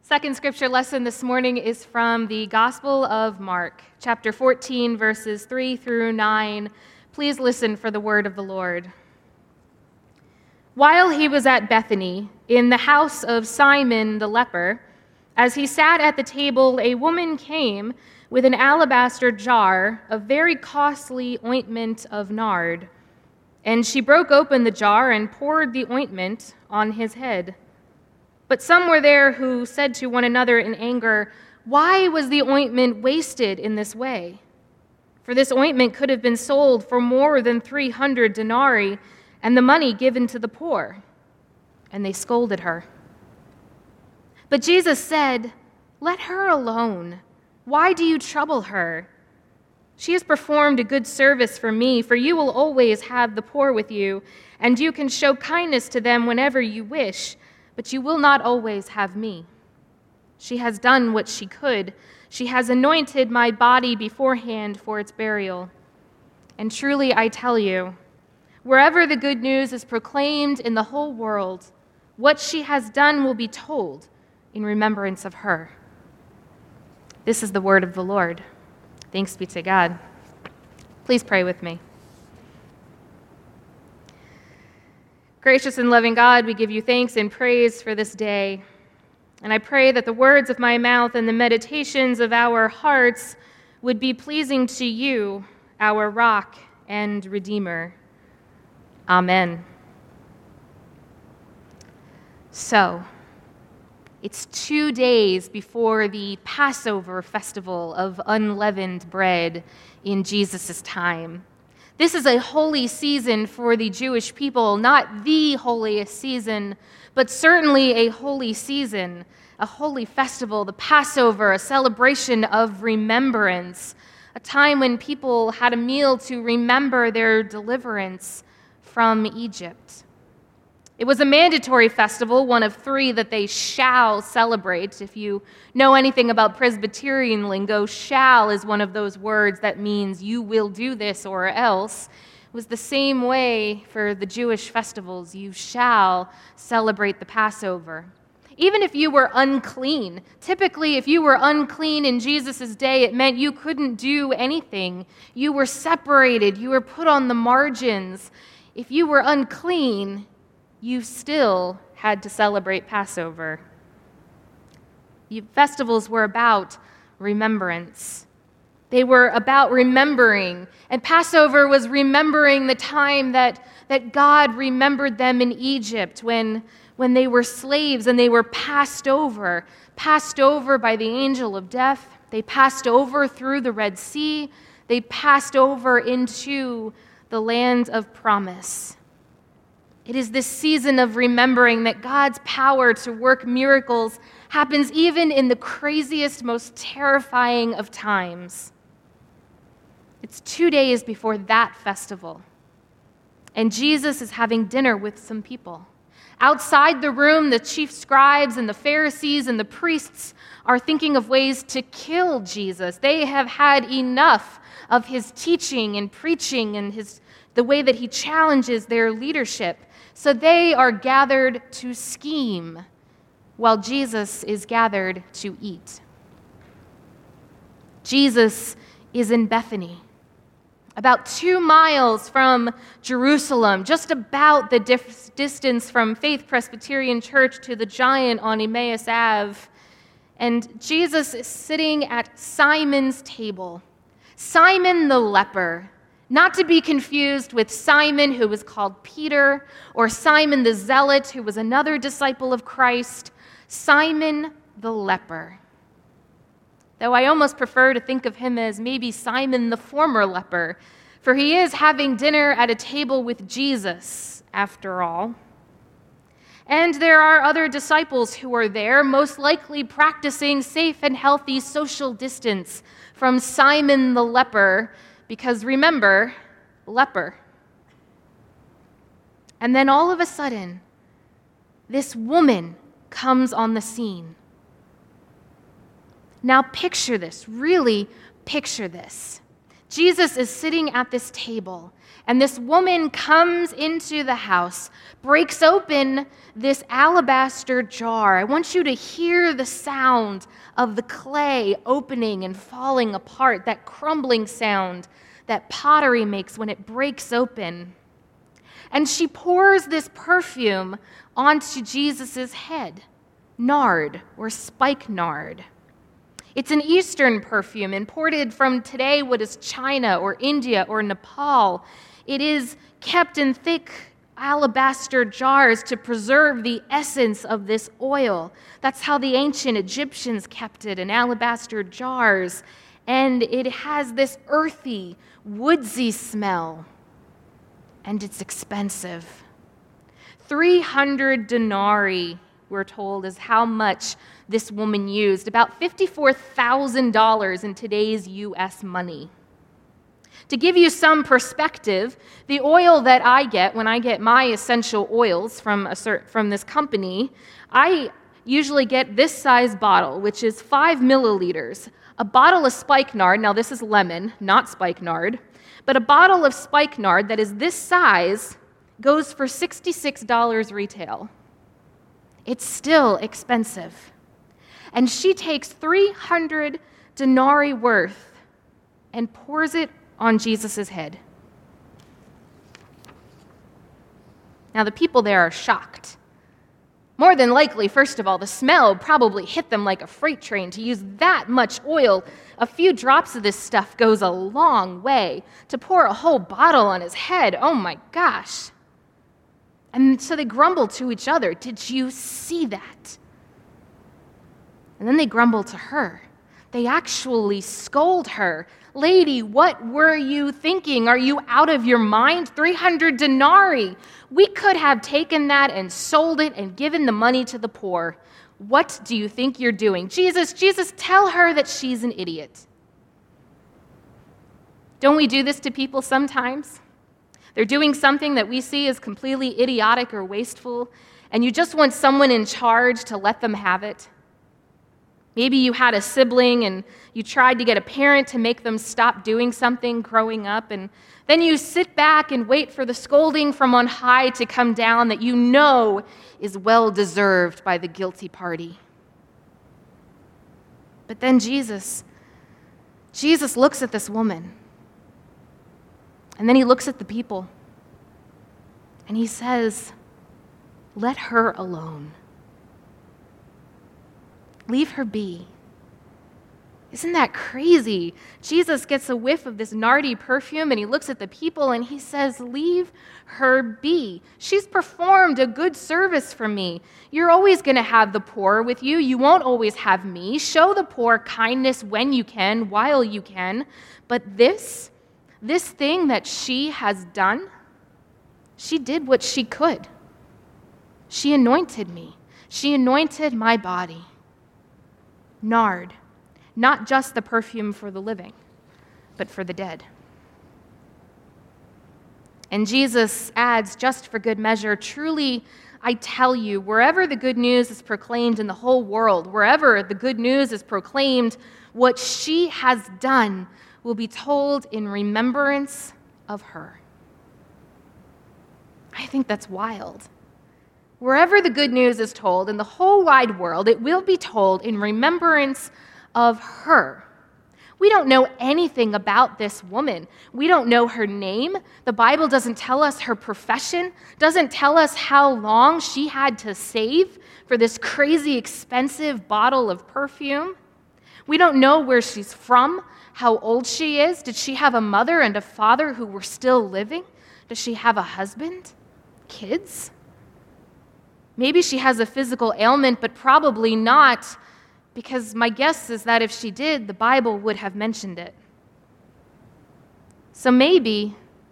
Second scripture lesson this morning is from the Gospel of Mark, chapter 14, verses 3 through 9. Please listen for the word of the Lord. While he was at Bethany, in the house of Simon the leper, as he sat at the table, a woman came with an alabaster jar of very costly ointment of nard, and she broke open the jar and poured the ointment on his head. But some were there who said to one another in anger, "Why was the ointment wasted in this way? For this ointment could have been sold for more than 300 denarii and the money given to the poor." And they scolded her. But Jesus said, "Let her alone. Why do you trouble her? She has performed a good service for me, for you will always have the poor with you, and you can show kindness to them whenever you wish, but you will not always have me. She has done what she could. She has anointed my body beforehand for its burial. And truly I tell you, wherever the good news is proclaimed in the whole world, what she has done will be told in remembrance of her." This is the word of the Lord. Thanks be to God. Please pray with me. Gracious and loving God, we give you thanks and praise for this day. And I pray that the words of my mouth and the meditations of our hearts would be pleasing to you, our rock and redeemer. Amen. So, it's 2 days before the Passover festival of unleavened bread in Jesus' time. This is a holy season for the Jewish people, not the holiest season, but certainly a holy season, a holy festival, the Passover, a celebration of remembrance, a time when people had a meal to remember their deliverance from Egypt. It was a mandatory festival, one of 3 that they shall celebrate. If you know anything about Presbyterian lingo, shall is one of those words that means you will do this or else. It was the same way for the Jewish festivals. You shall celebrate the Passover. Even if you were unclean, typically if you were unclean in Jesus' day, it meant you couldn't do anything. You were separated. You were put on the margins. If you were unclean, you still had to celebrate Passover. Festivals were about remembrance. They were about remembering. And Passover was remembering the time that God remembered them in Egypt when they were slaves and they were passed over by the angel of death. They passed over through the Red Sea. They passed over into the land of promise. It is this season of remembering that God's power to work miracles happens even in the craziest, most terrifying of times. It's 2 days before that festival, and Jesus is having dinner with some people. Outside the room, the chief scribes and the Pharisees and the priests are thinking of ways to kill Jesus. They have had enough of his teaching and preaching and the way that he challenges their leadership. So they are gathered to scheme while Jesus is gathered to eat. Jesus is in Bethany, about 2 miles from Jerusalem, just about the distance from Faith Presbyterian Church to the Giant on Emmaus Ave. And Jesus is sitting at Simon's table. Simon the leper, not to be confused with Simon, who was called Peter, or Simon the Zealot, who was another disciple of Christ. Simon the leper. Though I almost prefer to think of him as maybe Simon the former leper, for he is having dinner at a table with Jesus, after all. And there are other disciples who are there, most likely practicing safe and healthy social distance from Simon the leper, because remember, leper. And then all of a sudden, this woman comes on the scene. Now picture this, really picture this. Jesus is sitting at this table, and this woman comes into the house, breaks open this alabaster jar. I want you to hear the sound of the clay opening and falling apart, that crumbling sound that pottery makes when it breaks open. And she pours this perfume onto Jesus' head, nard or spikenard. It's an Eastern perfume imported from today what is China or India or Nepal. It is kept in thick alabaster jars to preserve the essence of this oil. That's how the ancient Egyptians kept it, in alabaster jars. And it has this earthy, woodsy smell. And it's expensive. 300 denarii, we're told, is how much this woman used, about $54,000 in today's U.S. money. To give you some perspective, the oil that I get when I get my essential oils from this company, I usually get this size bottle, which is 5 milliliters. A bottle of spikenard, now this is lemon, not spikenard, but a bottle of spikenard that is this size goes for $66 retail. It's still expensive. And she takes 300 denarii worth and pours it on Jesus' head. Now, the people there are shocked. More than likely, first of all, the smell probably hit them like a freight train. To use that much oil, a few drops of this stuff goes a long way. To pour a whole bottle on his head, oh my gosh. And so they grumble to each other, "Did you see that?" And then they grumble to her. They actually scold her. "Lady, what were you thinking? Are you out of your mind? 300 denarii. We could have taken that and sold it and given the money to the poor. What do you think you're doing?" Jesus, tell her that she's an idiot. Don't we do this to people sometimes? They're doing something that we see as completely idiotic or wasteful, and you just want someone in charge to let them have it. Maybe you had a sibling and you tried to get a parent to make them stop doing something growing up, and then you sit back and wait for the scolding from on high to come down that you know is well-deserved by the guilty party. But then Jesus looks at this woman, and then he looks at the people, and he says, "Let her alone. Leave her be." Isn't that crazy? Jesus gets a whiff of this nardy perfume and he looks at the people and he says, "Leave her be. She's performed a good service for me. You're always going to have the poor with you. You won't always have me. Show the poor kindness when you can, while you can. But this thing that she has done, she did what she could. She anointed me. She anointed my body." Nard, not just the perfume for the living, but for the dead. And Jesus adds, just for good measure, "Truly, I tell you, wherever the good news is proclaimed in the whole world, wherever the good news is proclaimed, what she has done will be told in remembrance of her." I think that's wild. Wherever the good news is told in the whole wide world, it will be told in remembrance of her. We don't know anything about this woman. We don't know her name. The Bible doesn't tell us her profession, doesn't tell us how long she had to save for this crazy expensive bottle of perfume. We don't know where she's from, how old she is. Did she have a mother and a father who were still living? Does she have a husband? Kids? Maybe she has a physical ailment, but probably not, because my guess is that if she did, the Bible would have mentioned it. So maybe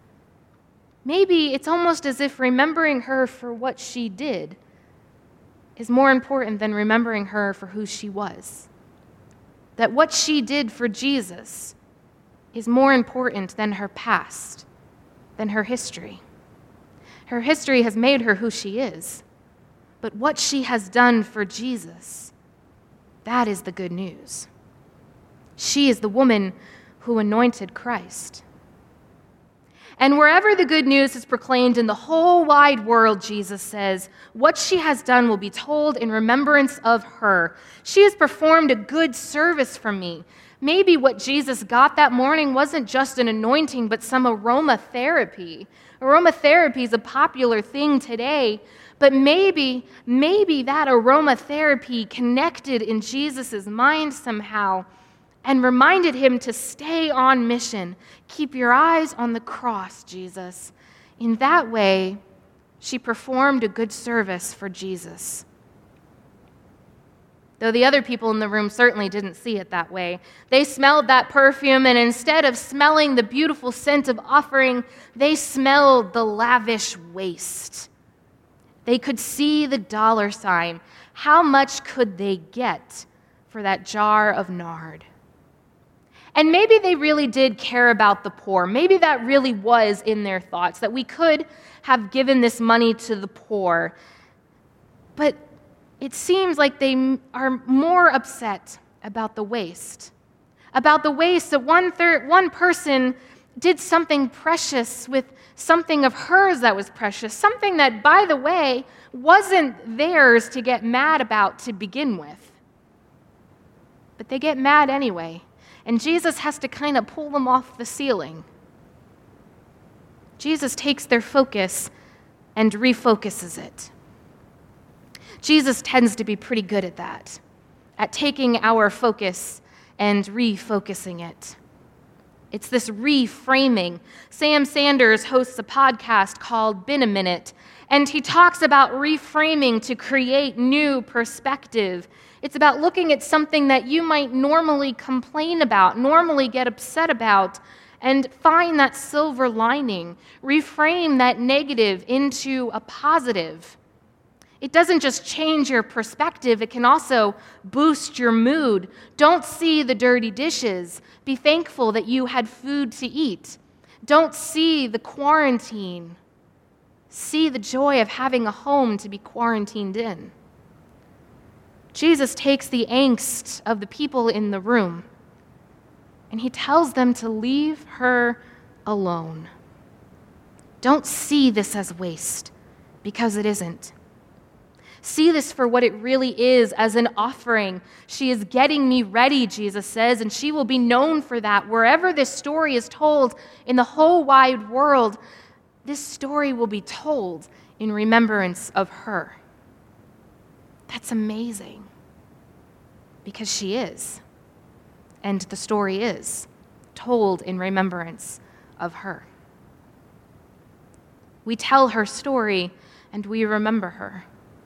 it's almost as if remembering her for what she did is more important than remembering her for who she was. That what she did for Jesus is more important than her past, than her history. Her history has made her who she is. But what she has done for Jesus, that is the good news. She is the woman who anointed Christ. And wherever the good news is proclaimed in the whole wide world, Jesus says, what she has done will be told in remembrance of her. She has performed a good service for me. Maybe what Jesus got that morning wasn't just an anointing, but some aromatherapy. Aromatherapy is a popular thing today, but maybe that aromatherapy connected in Jesus' mind somehow and reminded him to stay on mission. Keep your eyes on the cross, Jesus. In that way, she performed a good service for Jesus. Though the other people in the room certainly didn't see it that way. They smelled that perfume, and instead of smelling the beautiful scent of offering, they smelled the lavish waste. They could see the dollar sign. How much could they get for that jar of nard? And maybe they really did care about the poor. Maybe that really was in their thoughts, that we could have given this money to the poor. But it seems like they are more upset about the waste. About the waste that one person did something precious with something of hers that was precious, something that, by the way, wasn't theirs to get mad about to begin with. But they get mad anyway. And Jesus has to kind of pull them off the ceiling. Jesus takes their focus and refocuses it. Jesus tends to be pretty good at that, at taking our focus and refocusing it. It's this reframing. Sam Sanders hosts a podcast called Been a Minute, and he talks about reframing to create new perspective. It's about looking at something that you might normally complain about, normally get upset about, and find that silver lining. Reframe that negative into a positive. It doesn't just change your perspective, it can also boost your mood. Don't see the dirty dishes. Be thankful that you had food to eat. Don't see the quarantine. See the joy of having a home to be quarantined in. Jesus takes the angst of the people in the room and he tells them to leave her alone. Don't see this as waste, because it isn't. See this for what it really is, as an offering. She is getting me ready, Jesus says, and she will be known for that. Wherever this story is told in the whole wide world, this story will be told in remembrance of her. That's amazing, because she is, and the story is told in remembrance of her. We tell her story, and we remember her.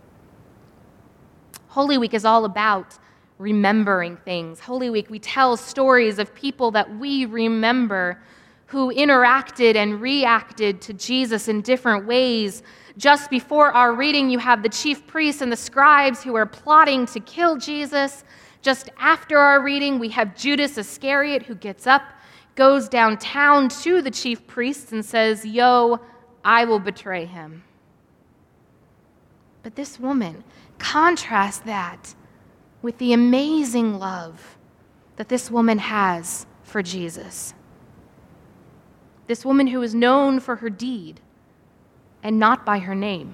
Holy Week is all about remembering things. Holy Week, we tell stories of people that we remember who interacted and reacted to Jesus in different ways. Just before our reading, you have the chief priests and the scribes who are plotting to kill Jesus. Just after our reading, we have Judas Iscariot who gets up, goes downtown to the chief priests and says, "Yo, I will betray him." But this woman, contrast that with the amazing love that this woman has for Jesus. This woman who is known for her deed and not by her name.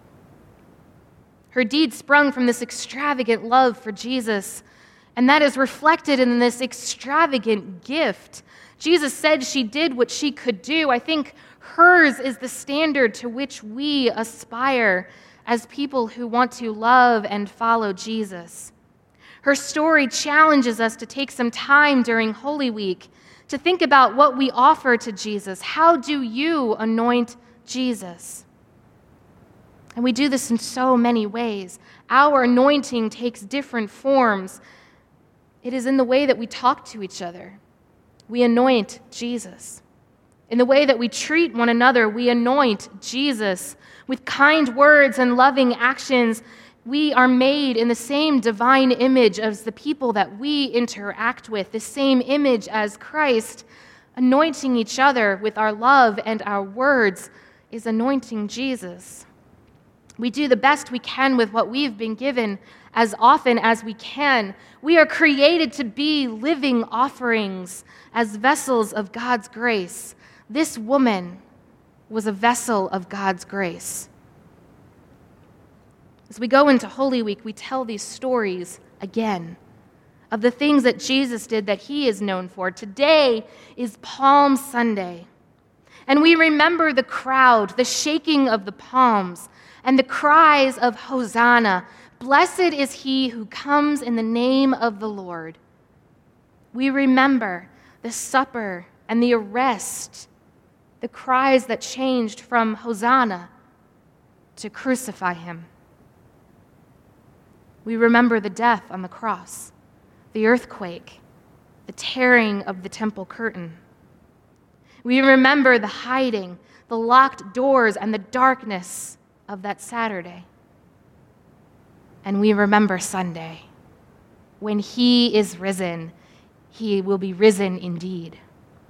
Her deed sprung from this extravagant love for Jesus, and that is reflected in this extravagant gift. Jesus said she did what she could do. I think hers is the standard to which we aspire as people who want to love and follow Jesus. Her story challenges us to take some time during Holy Week to think about what we offer to Jesus. How do you anoint Jesus? And we do this in so many ways. Our anointing takes different forms. It is in the way that we talk to each other. We anoint Jesus. In the way that we treat one another, we anoint Jesus. With kind words and loving actions, we are made in the same divine image as the people that we interact with, the same image as Christ. Anointing each other with our love and our words is anointing Jesus. We do the best we can with what we've been given as often as we can. We are created to be living offerings as vessels of God's grace. This woman was a vessel of God's grace. As we go into Holy Week, we tell these stories again of the things that Jesus did that he is known for. Today is Palm Sunday, and we remember the crowd, the shaking of the palms, and the cries of Hosanna. Blessed is he who comes in the name of the Lord. We remember the supper and the arrest, the cries that changed from Hosanna to crucify him. We remember the death on the cross, the earthquake, the tearing of the temple curtain. We remember the hiding, the locked doors, and the darkness of that Saturday. And we remember Sunday. When he is risen, he will be risen indeed.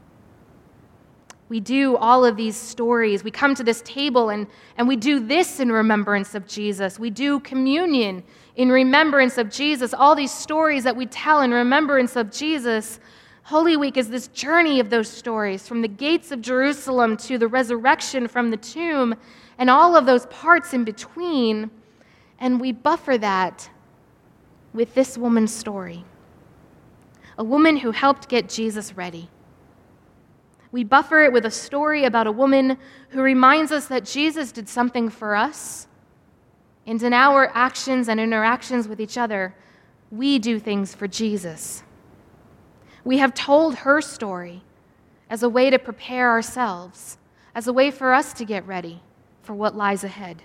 We do all of these stories. We come to this table and we do this in remembrance of Jesus. We do communion in remembrance of Jesus. All these stories that we tell in remembrance of Jesus. Holy Week is this journey of those stories, from the gates of Jerusalem to the resurrection from the tomb, and all of those parts in between. And we buffer that with this woman's story, a woman who helped get Jesus ready. We buffer it with a story about a woman who reminds us that Jesus did something for us, and in our actions and interactions with each other, we do things for Jesus. We have told her story as a way to prepare ourselves, as a way for us to get ready for what lies ahead.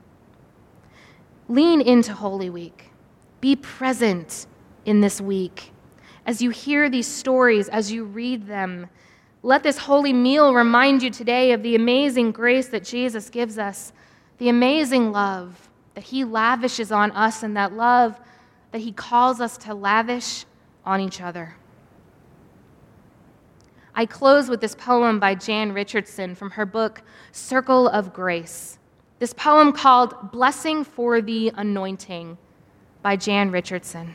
Lean into Holy Week. Be present in this week. As you hear these stories, as you read them, let this holy meal remind you today of the amazing grace that Jesus gives us, the amazing love that he lavishes on us, and that love that he calls us to lavish on each other. I close with this poem by Jan Richardson from her book, Circle of Grace. This poem called Blessing for the Anointing by Jan Richardson.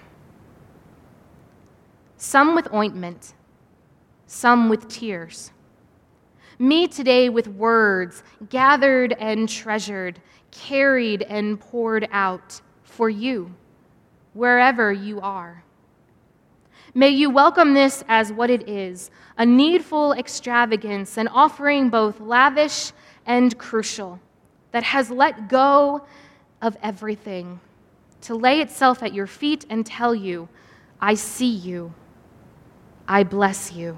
Some with ointment, some with tears. Me today with words gathered and treasured, carried and poured out for you, wherever you are. May you welcome this as what it is, a needful extravagance, an offering both lavish and crucial, that has let go of everything, to lay itself at your feet and tell you, I see you, I bless you.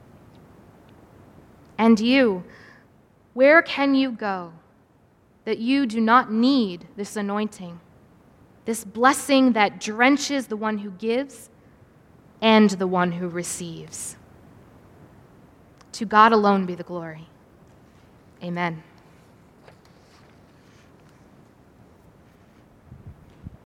And you, where can you go that you do not need this anointing, this blessing that drenches the one who gives and the one who receives? To God alone be the glory. Amen.